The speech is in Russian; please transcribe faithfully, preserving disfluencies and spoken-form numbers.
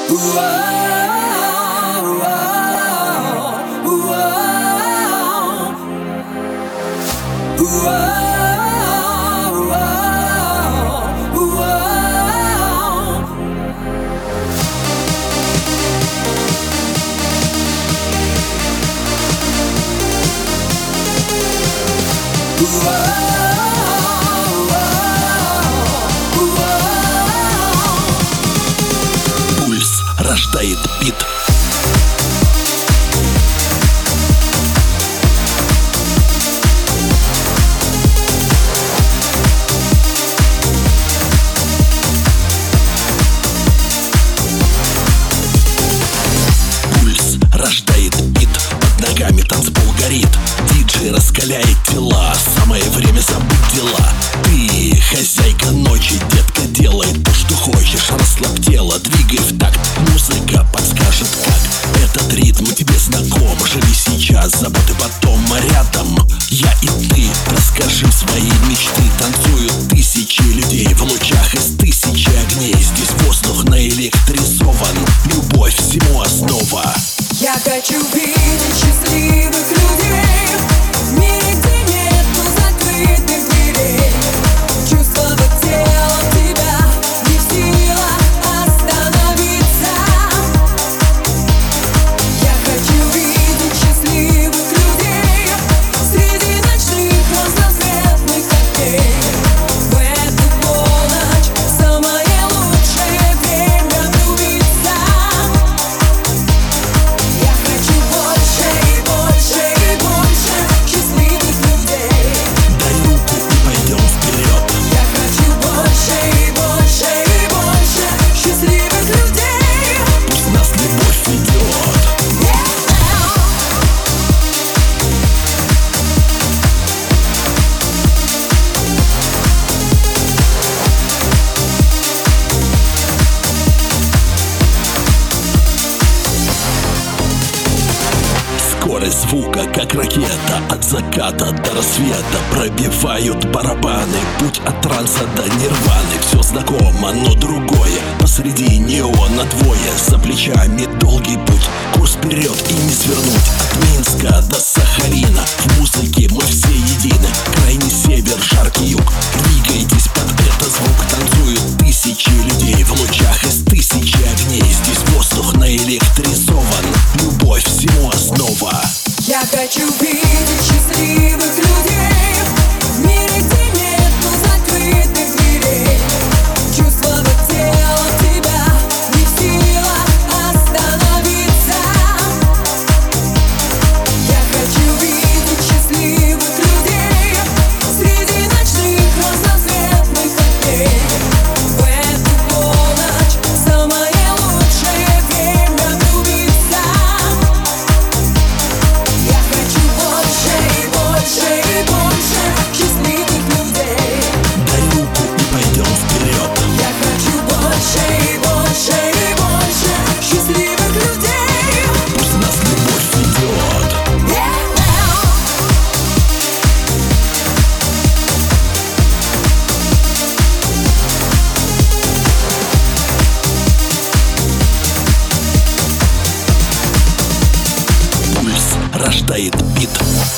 Пульс рождает бит. Пульс рождает бит. Под ногами танцпол горит. Диджей раскаляет тела. Самое время забыть дела. Ты хозяйка ночи, детка, делай то, что хочешь. Расслабь тело, двигай в такт. Музыка подскажет как. Этот ритм тебе знаком. Живи сейчас, заботы потом. А рядом я и ты. Расскажи свои мечты. Танцуют тысячи людей в лучах из тысячи огней. Здесь воздух наэлектризован. Любовь всему основа. Я хочу видеть счастливых людей в мире, где нету закрытых дверей. Чувствовать телом тебя, не в силах остановиться. Я хочу видеть счастливых людей среди ночных разноцветных огней. В эту полночь самое лучшее время влюбиться. Я хочу больше и больше и больше счастливых людей. Дай руку и пойдем вперед. Я хочу больше и больше и больше счастливых людей. Пусть нас любовь ведет. Скорость звука, как ракета, от заката до рассвета. Пробивают барабаны, путь от транса до нирваны. Все знакомо, но другое. Посреди неона двое. За плечами долгий путь, курс вперед и не свернуть. От Минска до Сахалина, в музыке мы все едины. Крайний север, жаркий юг, двигайтесь под этот звук. Танцуют тысячи людей в лучах из тысячи огней. Здесь воздух наэлектризован. Любовь всему основа. Я хочу видеть счастливых людей в мире, где нету закрытых дверей. Чувствовать телом тебя, не в силах остановиться. Я хочу видеть счастливых людей среди ночных разноцветных огней. В эту полночь самое лучшее время влюбиться. Я хочу больше и больше и больше счастливых людей. Дай руку и пойдем вперед. Я хочу больше и больше и больше счастливых людей. Пусть нас любовь ведет. Пульс рождает бит.